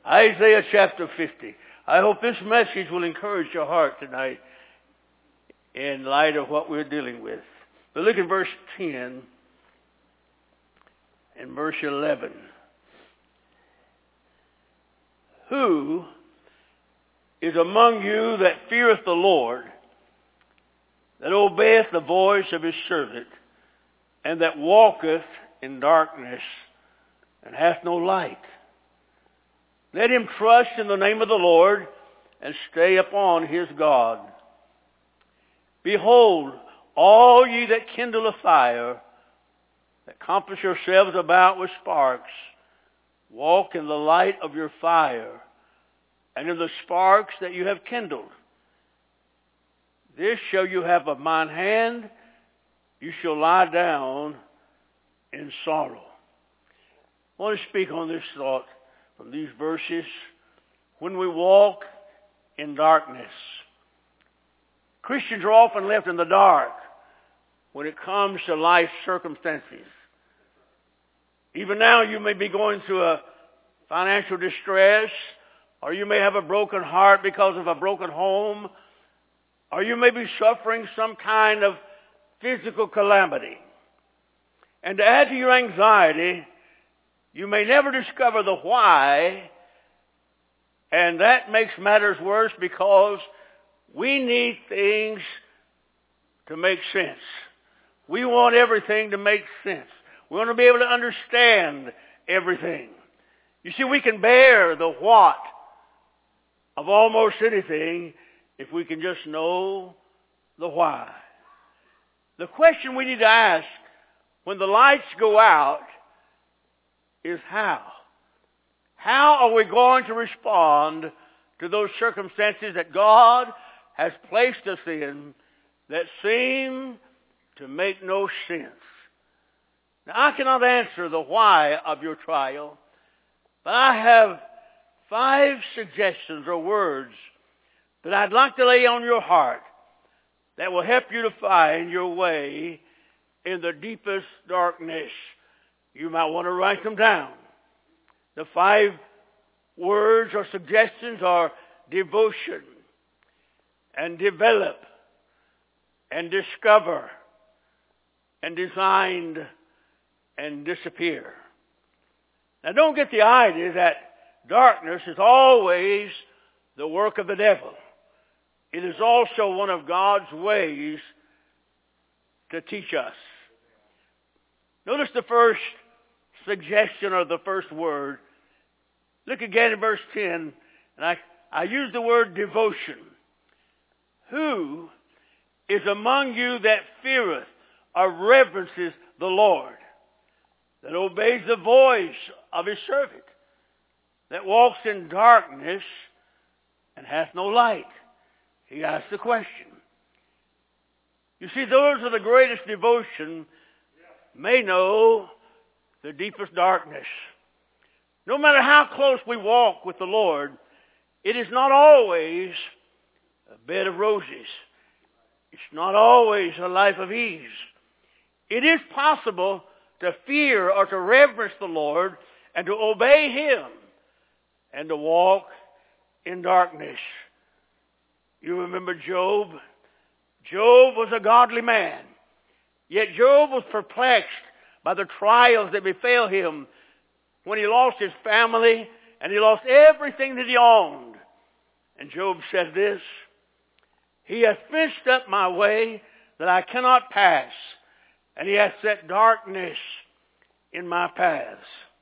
Isaiah chapter 50. I hope this message will encourage your heart tonight in light of what we're dealing with. But look at verse 10 and verse 11. Who is among you that feareth the Lord, that obeyeth the voice of his servant, and that walketh in darkness, and hath no light? Let him trust in the name of the Lord, and stay upon his God. Behold, all ye that kindle a fire, that compass yourselves about with sparks, walk in the light of your fire, and in the sparks that you have kindled. This shall you have of mine hand, you shall lie down in sorrow. I want to speak on this thought from these verses. When we walk in darkness, Christians are often left in the dark when it comes to life circumstances. Even now you may be going through a financial distress, or you may have a broken heart because of a broken home, or you may be suffering some kind of physical calamity. And to add to your anxiety, you may never discover the why, and that makes matters worse because we need things to make sense. We want everything to make sense. We want to be able to understand everything. You see, we can bear the what of almost anything if we can just know the why. The question we need to ask when the lights go out is how. How are we going to respond to those circumstances that God has placed us in that seem to make no sense? Now, I cannot answer the why of your trial, but I have 5 suggestions or words that I'd like to lay on your heart that will help you to find your way in the deepest darkness. You might want to write them down. The 5 words or suggestions are devotion, and develop, and discover, and designed, and disappear. Now don't get the idea that darkness is always the work of the devil. It is also one of God's ways to teach us. Notice the first suggestion or the first word. Look again at verse 10, and I use the word devotion. Who is among you that feareth or reverences the Lord, that obeys the voice of his servant, that walks in darkness and hath no light? He asks the question. You see, those of the greatest devotion may know the deepest darkness. No matter how close we walk with the Lord, it is not always a bed of roses. It's not always a life of ease. It is possible to fear or to reverence the Lord and to obey him and to walk in darkness. You remember Job? Job was a godly man. Yet Job was perplexed by the trials that befell him when he lost his family and he lost everything that he owned. And Job said this, he hath fenced up my way that I cannot pass, and he hath set darkness in my paths.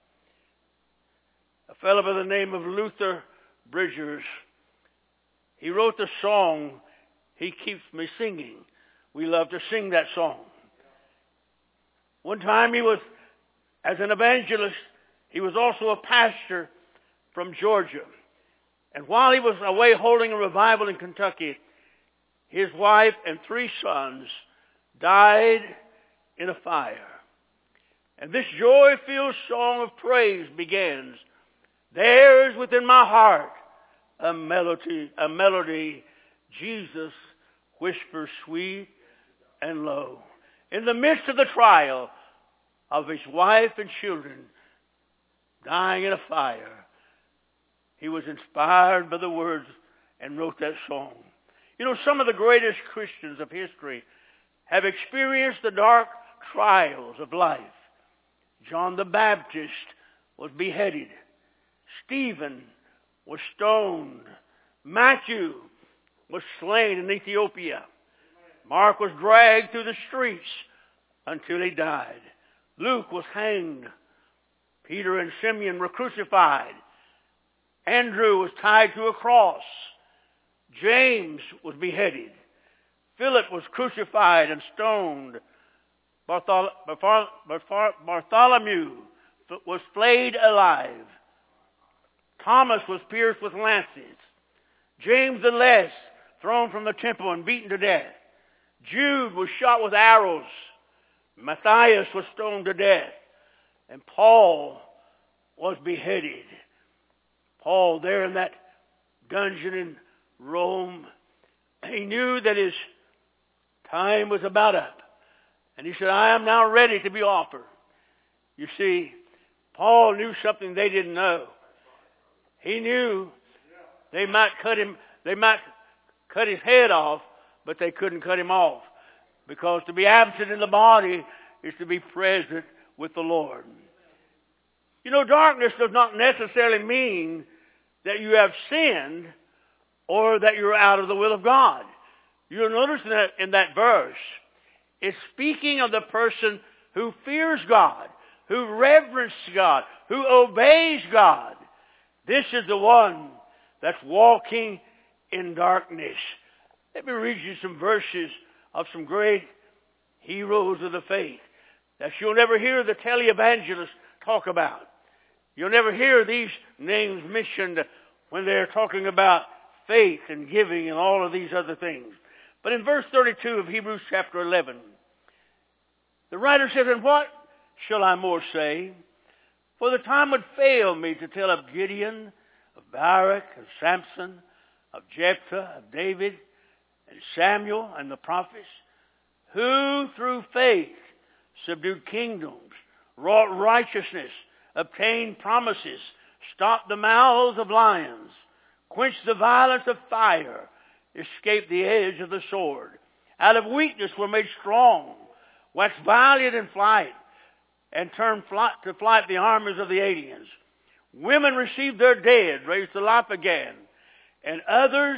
A fellow by the name of Luther Bridgers, he wrote the song, He Keeps Me Singing. We love to sing that song. One time he was, as an evangelist, he was also a pastor from Georgia. And while he was away holding a revival in Kentucky, his wife and 3 sons died in a fire. And this joy-filled song of praise begins. There is within my heart a melody, Jesus whispers sweet and low. In the midst of the trial of his wife and children dying in a fire, he was inspired by the words and wrote that song. You know, some of the greatest Christians of history have experienced the dark trials of life. John the Baptist was beheaded. Stephen was stoned. Matthew was slain in Ethiopia. Mark was dragged through the streets until he died. Luke was hanged. Peter and Simeon were crucified. Andrew was tied to a cross. James was beheaded. Philip was crucified and stoned. Bartholomew was flayed alive. Thomas was pierced with lances. James the Less thrown from the temple and beaten to death. Jude was shot with arrows. Matthias was stoned to death. And Paul was beheaded. Paul, there in that dungeon in Rome, he knew that his time was about up. And he said, I am now ready to be offered. You see, Paul knew something they didn't know. He knew they might cut his head off, but they couldn't cut him off. Because to be absent in the body is to be present with the Lord. You know, darkness does not necessarily mean that you have sinned or that you're out of the will of God. You'll notice that in that verse, it's speaking of the person who fears God, who reverences God, who obeys God. This is the one that's walking in darkness. Let me read you some verses of some great heroes of the faith that you'll never hear the televangelists talk about. You'll never hear these names mentioned when they're talking about faith and giving and all of these other things. But in verse 32 of Hebrews chapter 11, the writer says, And what shall I more say? For the time would fail me to tell of Gideon, of Barak, of Samson, of Jephthah, of David, and Samuel, and the prophets, who through faith subdued kingdoms, wrought righteousness, obtained promises, stopped the mouths of lions, quenched the violence of fire, escaped the edge of the sword. Out of weakness were made strong, waxed valiant in flight, and turned to flight the armies of the aliens. Women received their dead, raised to life again, and others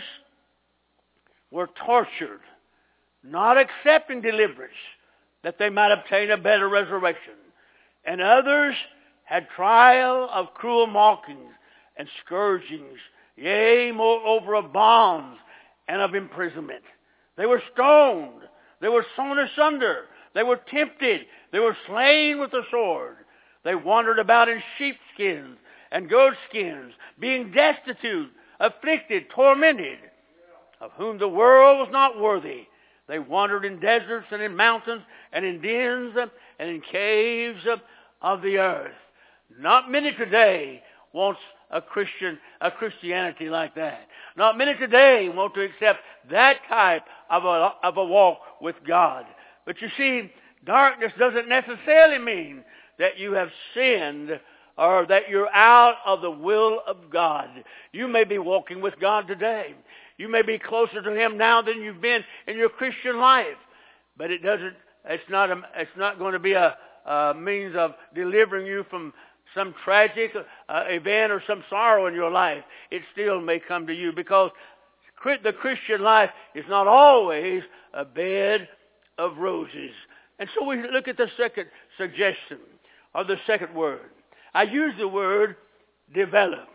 were tortured, not accepting deliverance, that they might obtain a better resurrection. And others had trial of cruel mockings and scourgings, yea, moreover of bonds and of imprisonment. They were stoned, they were sawn asunder, they were tempted, they were slain with the sword. They wandered about in sheepskins and goatskins, being destitute, afflicted, tormented, of whom the world was not worthy. They wandered in deserts and in mountains and in dens and in caves of the earth. Not many today wants a Christianity like that. Not many today want to accept that type of a walk with God. But you see, darkness doesn't necessarily mean that you have sinned or that you're out of the will of God. You may be walking with God today. You may be closer to Him now than you've been in your Christian life. But it's not going to be a means of delivering you from some tragic event or some sorrow in your life. It still may come to you, because the Christian life is not always a bed of roses. And so we look at the second suggestion, or the second word. I use the word develop.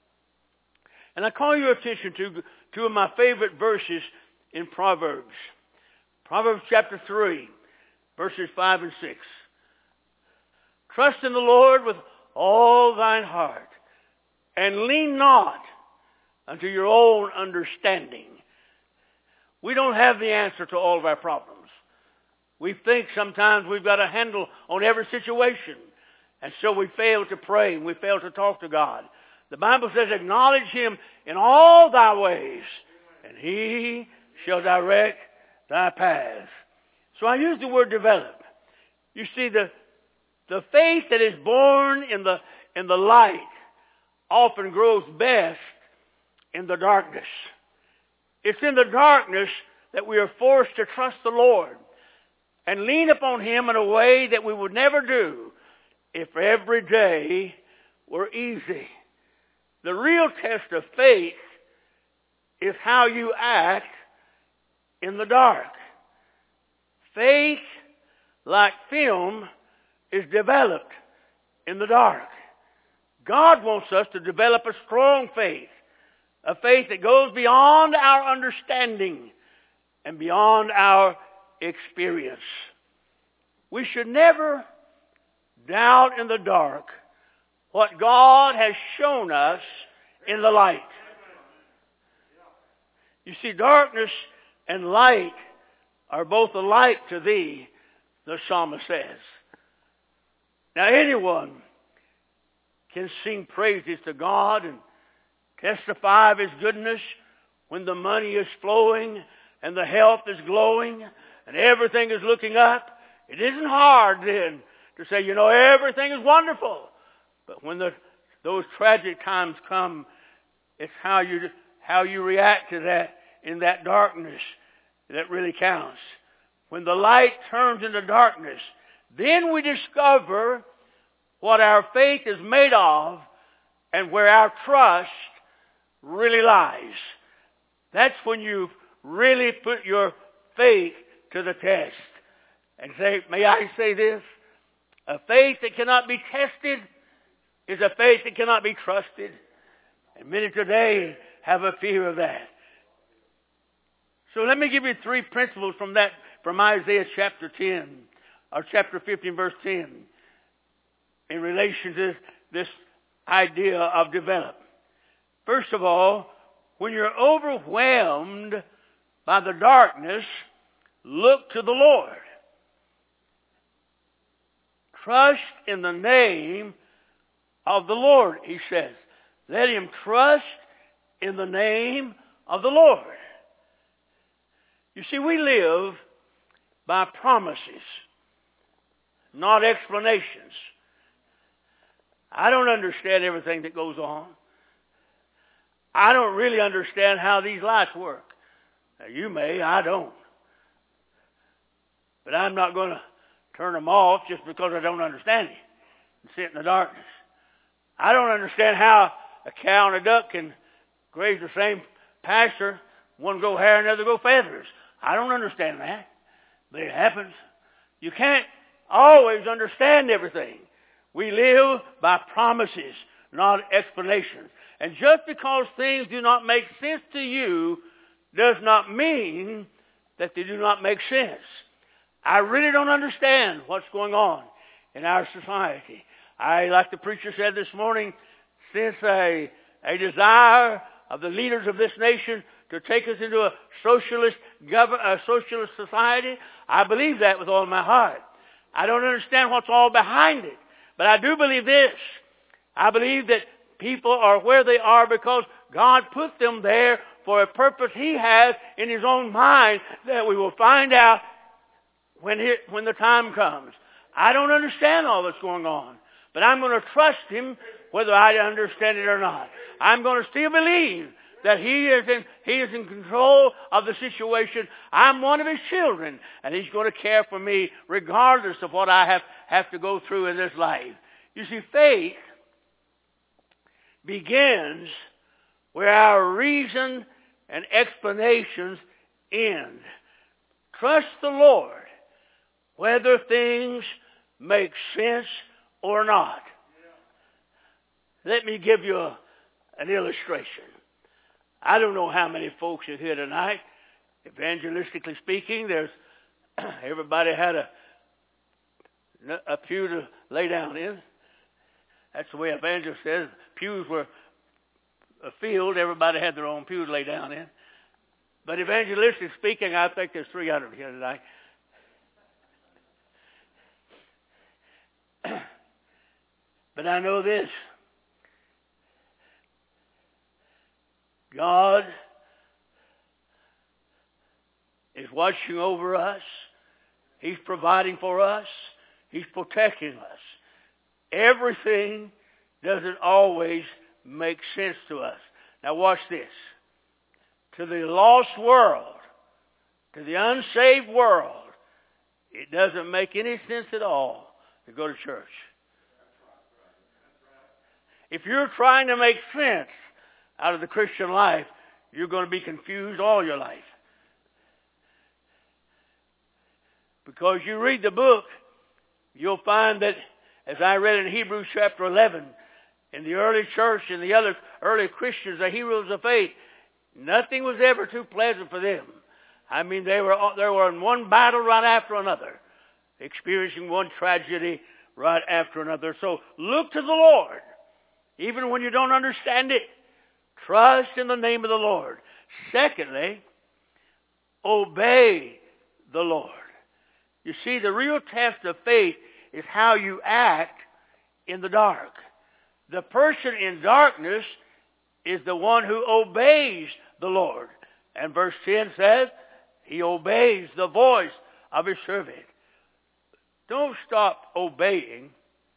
And I call your attention to two of my favorite verses in Proverbs. Proverbs chapter 3, verses 5 and 6. Trust in the Lord with all thine heart, and lean not unto your own understanding. We don't have the answer to all of our problems. We think sometimes we've got a handle on every situation, and so we fail to pray and we fail to talk to God. The Bible says, acknowledge Him in all thy ways, and He shall direct thy paths. So I use the word develop. You see, the faith that is born in the light often grows best in the darkness. It's in the darkness that we are forced to trust the Lord and lean upon Him in a way that we would never do if every day were easy. The real test of faith is how you act in the dark. Faith, like film, is developed in the dark. God wants us to develop a strong faith, a faith that goes beyond our understanding and beyond our experience. We should never doubt in the dark what God has shown us in the light. You see, darkness and light are both alike to thee, the psalmist says. Now anyone can sing praises to God and testify of His goodness when the money is flowing and the health is glowing and everything is looking up. It isn't hard then to say, everything is wonderful. But when those tragic times come, it's how you react to that in that darkness that really counts. When the light turns into darkness, then we discover what our faith is made of and where our trust really lies. That's when you really put your faith to the test. And say, may I say this? A faith that cannot be tested is a faith that cannot be trusted. And many today have a fear of that. So let me give you 3 principles from Isaiah chapter 10, or chapter 15, verse 10, in relation to this idea of develop. First of all, when you're overwhelmed by the darkness, look to the Lord. Trust in the name of the Lord, he says. Let him trust in the name of the Lord. You see, we live by promises, not explanations. I don't understand everything that goes on. I don't really understand how these lights work. Now, you may, I don't. But I'm not going to turn them off just because I don't understand it and sit in the darkness. I don't understand how a cow and a duck can graze the same pasture. One go hair and the other go feathers. I don't understand that. But it happens. You can't always understand everything. We live by promises, not explanations. And just because things do not make sense to you does not mean that they do not make sense. I really don't understand what's going on in our society. Like the preacher said this morning, since a desire of the leaders of this nation to take us into a socialist society, I believe that with all my heart. I don't understand what's all behind it. But I do believe this. I believe that people are where they are because God put them there for a purpose He has in His own mind that we will find out when the time comes. I don't understand all that's going on, but I'm going to trust Him whether I understand it or not. I'm going to still believe that He is in control of the situation. I'm one of His children, and He's going to care for me regardless of what I have to go through in this life. You see, faith begins where our reason and explanations end. Trust the Lord whether things make sense or not. Let me give you an illustration. I don't know how many folks are here tonight. Evangelistically speaking, everybody had a pew to lay down in. That's the way evangelist says. Pews were a field. Everybody had their own pew to lay down in. But evangelistically speaking, I think there's 300 here tonight. But I know this. God is watching over us. He's providing for us. He's protecting us. Everything doesn't always make sense to us. Now watch this. To the lost world, to the unsaved world, it doesn't make any sense at all to go to church. If you're trying to make sense out of the Christian life, you're going to be confused all your life. Because you read the book, you'll find that, as I read in Hebrews chapter 11, in the early church and the other early Christians, the heroes of faith, nothing was ever too pleasant for them. I mean, they were in one battle right after another, experiencing one tragedy right after another. So look to the Lord. Even when you don't understand it, trust in the name of the Lord. Secondly, obey the Lord. You see, the real test of faith is how you act in the dark. The person in darkness is the one who obeys the Lord. And verse 10 says, he obeys the voice of his servant. Don't stop obeying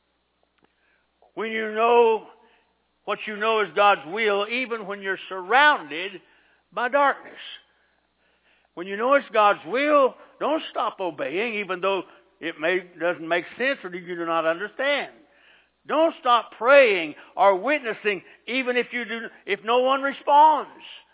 when you know what you know is God's will, even when you're surrounded by darkness. When you know it's God's will, don't stop obeying, even though it doesn't make sense or you do not understand. Don't stop praying or witnessing, even if no one responds.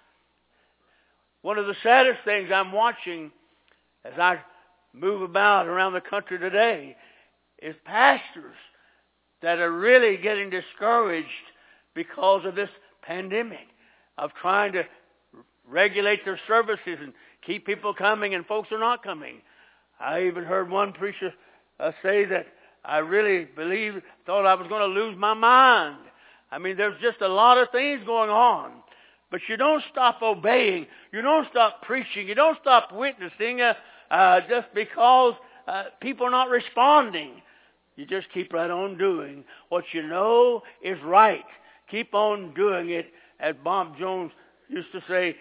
One of the saddest things I'm watching as I move about around the country today is pastors that are really getting discouraged because of this pandemic, of trying to regulate their services and keep people coming and folks are not coming. I even heard one preacher say that I really thought I was going to lose my mind. I mean, there's just a lot of things going on. But you don't stop obeying. You don't stop preaching. You don't stop witnessing just because people are not responding. You just keep right on doing what you know is right. Keep on doing it, as Bob Jones used to say,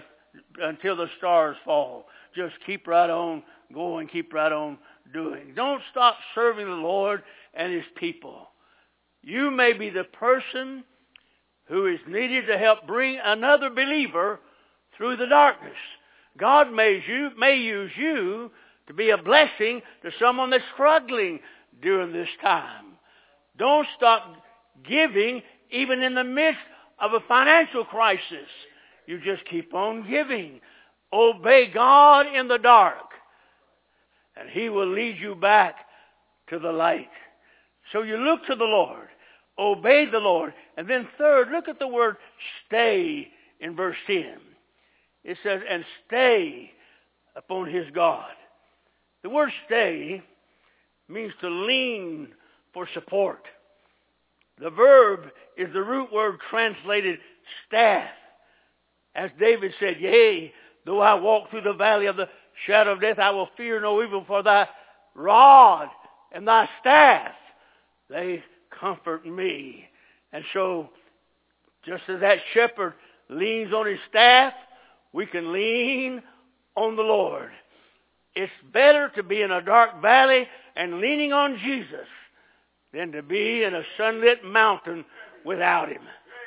until the stars fall. Just keep right on going. Keep right on doing. Don't stop serving the Lord and His people. You may be the person who is needed to help bring another believer through the darkness. God may use you to be a blessing to someone that's struggling during this time. Don't stop giving even in the midst of a financial crisis. You just keep on giving. Obey God in the dark, and He will lead you back to the light. So you look to the Lord. Obey the Lord. And then third, look at the word stay in verse 10. It says, and stay upon His God. The word stay means to lean for support. The verb is the root word translated staff. As David said, yea, though I walk through the valley of the shadow of death, I will fear no evil, for thy rod and thy staff, they comfort me. And so, just as that shepherd leans on his staff, we can lean on the Lord. It's better to be in a dark valley and leaning on Jesus than to be in a sunlit mountain without Him.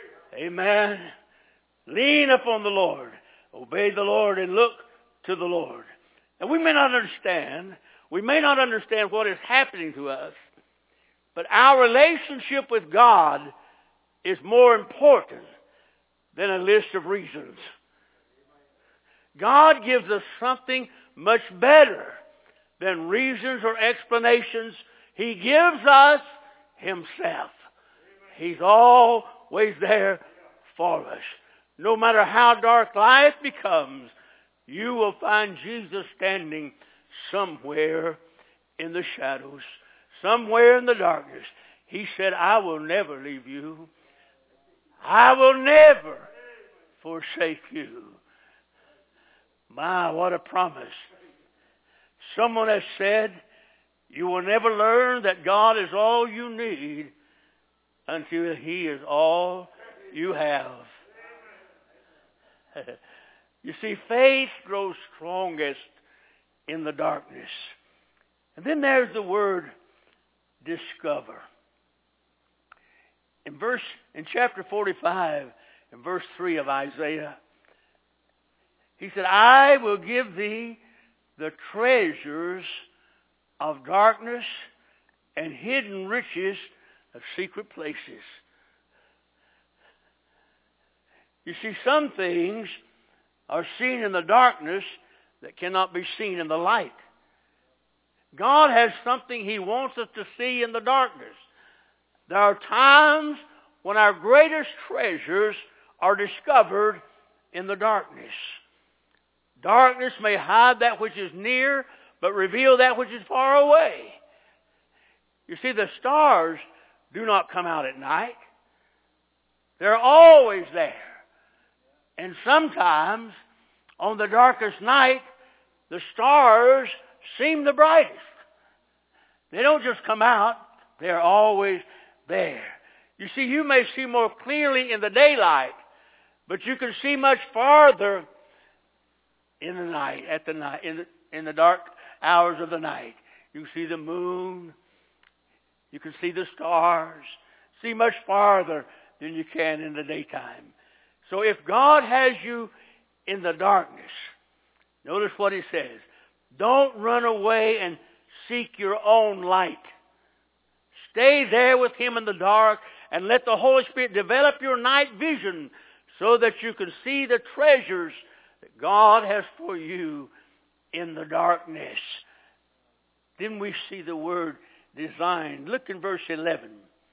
Amen. Lean upon the Lord. Obey the Lord and look to the Lord. And we may not understand what is happening to us, but our relationship with God is more important than a list of reasons. God gives us something much better than reasons or explanations. He gives us Himself. He's always there for us. No matter how dark life becomes, you will find Jesus standing somewhere in the shadows, somewhere in the darkness. He said, I will never leave you. I will never forsake you. My, what a promise. Someone has said, you will never learn that God is all you need until He is all you have. You see, faith grows strongest in the darkness. And then there's the word discover. In chapter 45, in verse 3 of Isaiah, he said, I will give thee the treasures of darkness and hidden riches of secret places. You see, some things are seen in the darkness that cannot be seen in the light. God has something He wants us to see in the darkness. There are times when our greatest treasures are discovered in the darkness. Darkness may hide that which is near, but reveal that which is far away. You see, the stars do not come out at night. They're always there. And sometimes, on the darkest night, the stars seem the brightest. They don't just come out, they're always there. You see, you may see more clearly in the daylight, but you can see much farther in the night, in the dark hours of the night. You can see the moon, you can see the stars, see much farther than you can in the daytime. So if God has you in the darkness, notice what He says. Don't run away and seek your own light. Stay there with Him in the dark and let the Holy Spirit develop your night vision so that you can see the treasures that God has for you in the darkness. Then we see the word designed. Look in verse 11.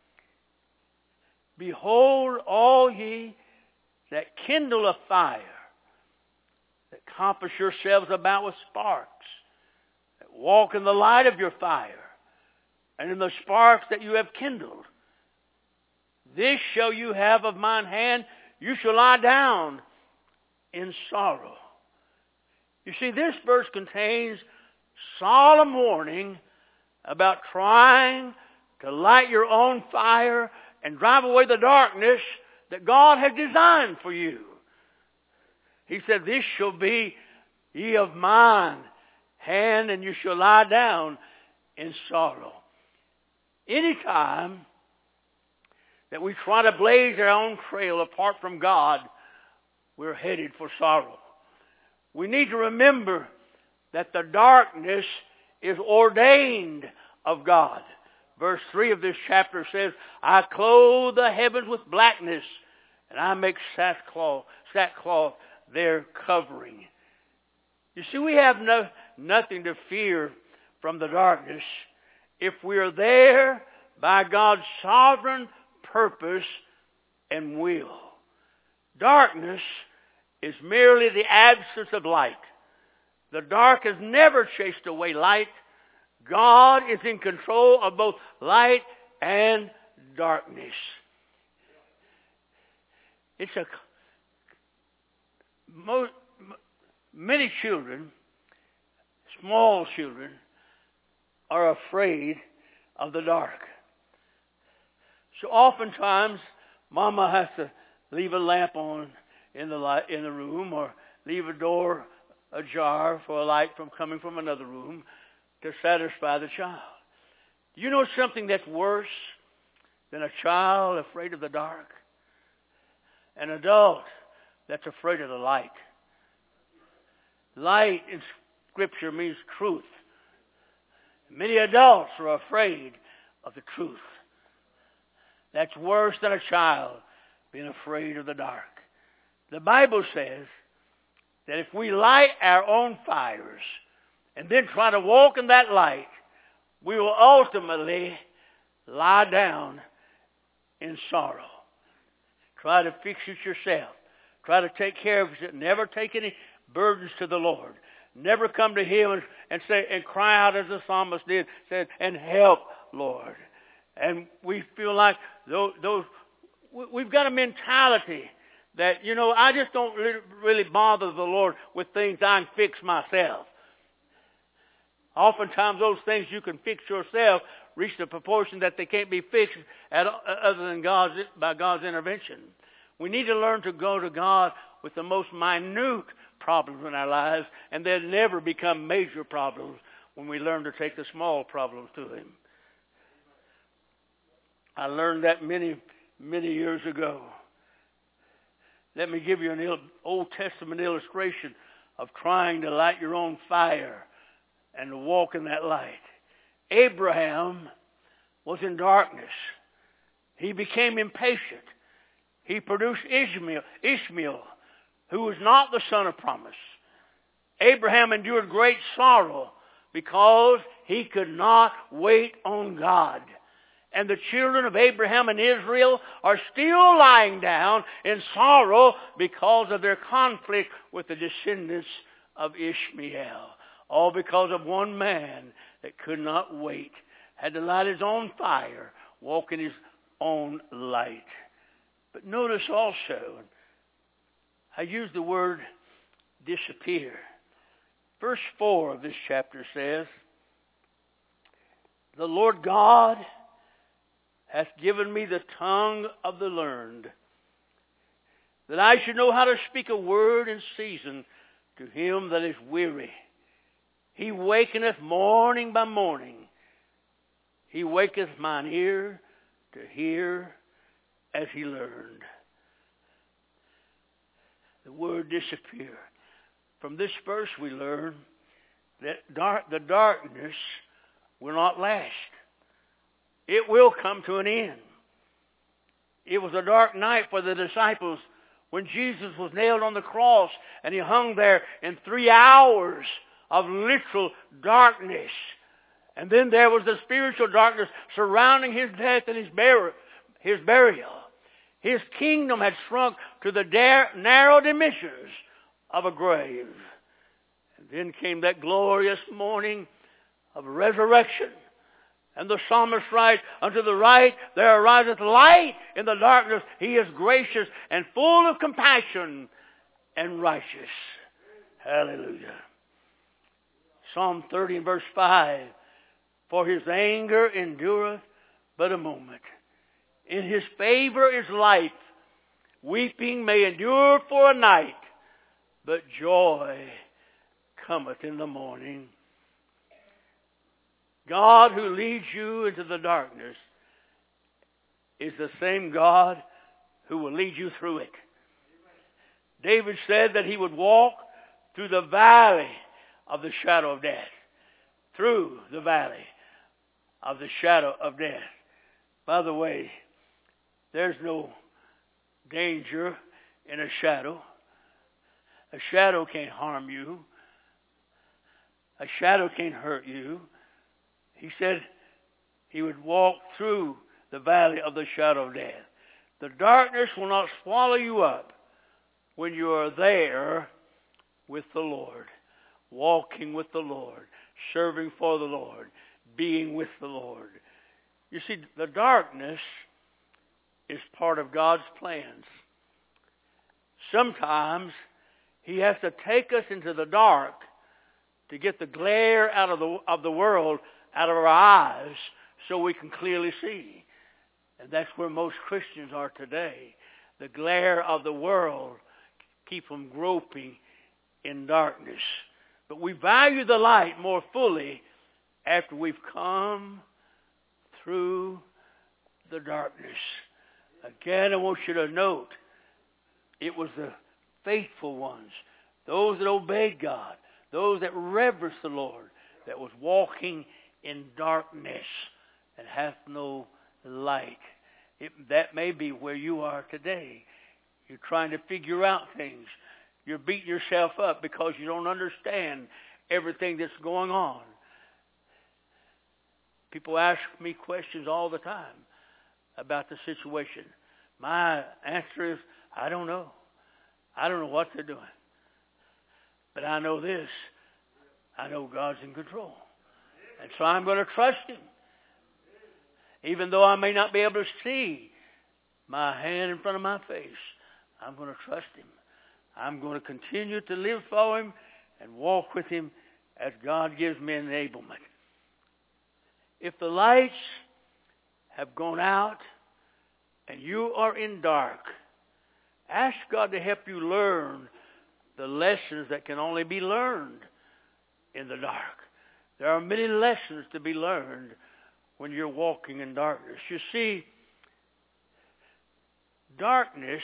Behold, all ye that kindle a fire, that compass yourselves about with sparks, that walk in the light of your fire, and in the sparks that you have kindled. This shall you have of mine hand, you shall lie down in sorrow. You see, this verse contains solemn warning about trying to light your own fire and drive away the darkness that God has designed for you. He said, this shall be ye of mine hand, and you shall lie down in sorrow. Anytime that we try to blaze our own trail apart from God, we're headed for sorrow. We need to remember that the darkness is ordained of God. Verse 3 of this chapter says, I clothe the heavens with blackness, and I make sackcloth their covering. You see, we have nothing to fear from the darkness if we are there by God's sovereign purpose and will. Darkness is merely the absence of light. The dark has never chased away light. God is in control of both light and darkness. Many children, small children, are afraid of the dark. So oftentimes, Mama has to leave a lamp on in the room, or leave a door ajar for a light from coming from another room to satisfy the child. Do you know something that's worse than a child afraid of the dark? An adult that's afraid of the light. Light in Scripture means truth. Many adults are afraid of the truth. That's worse than a child being afraid of the dark. The Bible says that if we light our own fires and then try to walk in that light, we will ultimately lie down in sorrow. Try to fix it yourself. Try to take care of it. Never take any burdens to the Lord. Never come to Him and say and cry out as the psalmist did, said, and help, Lord. And we feel like we've got a mentality that, I just don't really bother the Lord with things I can fix myself. Oftentimes those things you can fix yourself reach the proportion that they can't be fixed other than by God's intervention. We need to learn to go to God with the most minute problems in our lives, and they'll never become major problems when we learn to take the small problems to Him. I learned that many, many years ago. Let me give you an Old Testament illustration of trying to light your own fire and to walk in that light. Abraham was in darkness. He became impatient. He produced Ishmael, who was not the son of promise. Abraham endured great sorrow because he could not wait on God. And the children of Abraham and Israel are still lying down in sorrow because of their conflict with the descendants of Ishmael. All because of one man that could not wait, had to light his own fire, walk in his own light. But notice also, I use the word disappear. Verse 4 of this chapter says, "The Lord God hath given me the tongue of the learned, that I should know how to speak a word in season to him that is weary. He wakeneth morning by morning. He waketh mine ear to hear as he learned." The word disappear. From this verse we learn that the darkness will not last. It will come to an end. It was a dark night for the disciples when Jesus was nailed on the cross and he hung there in 3 hours of literal darkness. And then there was the spiritual darkness surrounding his death and his burial. His kingdom had shrunk to the narrow dimensions of a grave. And then came that glorious morning of resurrection. And the psalmist writes, "Unto the right there ariseth light in the darkness. He is gracious and full of compassion and righteous." Hallelujah. Psalm 30 and verse 5. "For his anger endureth but a moment. In his favor is life. Weeping may endure for a night, but joy cometh in the morning." God who leads you into the darkness is the same God who will lead you through it. David said that he would walk through the valley of the shadow of death. Through the valley of the shadow of death. By the way, there's no danger in a shadow. A shadow can't harm you. A shadow can't hurt you. He said he would walk through the valley of the shadow of death. The darkness will not swallow you up when you are there with the Lord, walking with the Lord, serving for the Lord, being with the Lord. You see, the darkness is part of God's plans. Sometimes he has to take us into the dark to get the glare out of the world out of our eyes so we can clearly see. And that's where most Christians are today. The glare of the world keep them groping in darkness. But we value the light more fully after we've come through the darkness. Again, I want you to note, it was the faithful ones, those that obeyed God, those that reverenced the Lord, that was walking in darkness and hath no light. That may be where you are today. You're trying to figure out things. You're beating yourself up because you don't understand everything that's going on. People ask me questions all the time about the situation. My answer is, I don't know. I don't know what they're doing. But I know this. I know God's in control. And so I'm going to trust him. Even though I may not be able to see my hand in front of my face, I'm going to trust him. I'm going to continue to live for him and walk with him as God gives me enablement. If the lights have gone out and you are in dark, ask God to help you learn the lessons that can only be learned in the dark. There are many lessons to be learned when you're walking in darkness. You see, darkness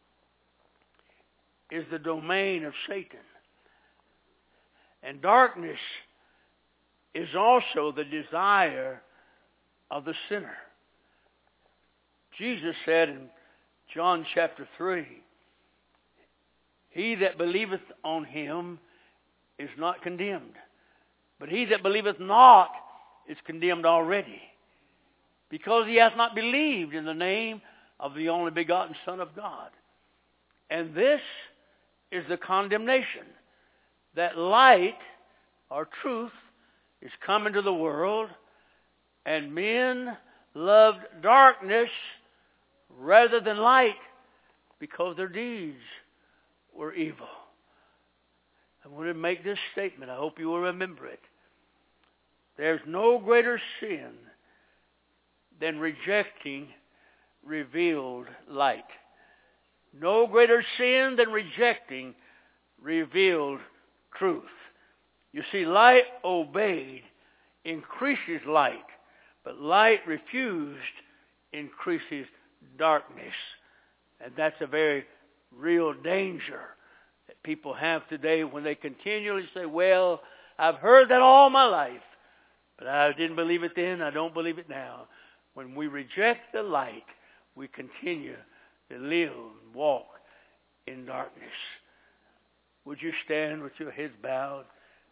is the domain of Satan. And darkness is also the desire of the sinner. Jesus said in John chapter 3, he that believeth on him is not condemned, but he that believeth not is condemned already, because he hath not believed in the name of the only begotten Son of God. And this is the condemnation, that light, or truth, is come into the world, and men loved darkness rather than light, because their deeds were evil. I want to make this statement. I hope you will remember it. There's no greater sin than rejecting revealed light. No greater sin than rejecting revealed truth. You see, light obeyed increases light, but light refused increases darkness. And that's a very real danger that people have today when they continually say, well, I've heard that all my life, but I didn't believe it then, I don't believe it now. When we reject the light, we continue to live and walk in darkness. Would you stand with your heads bowed?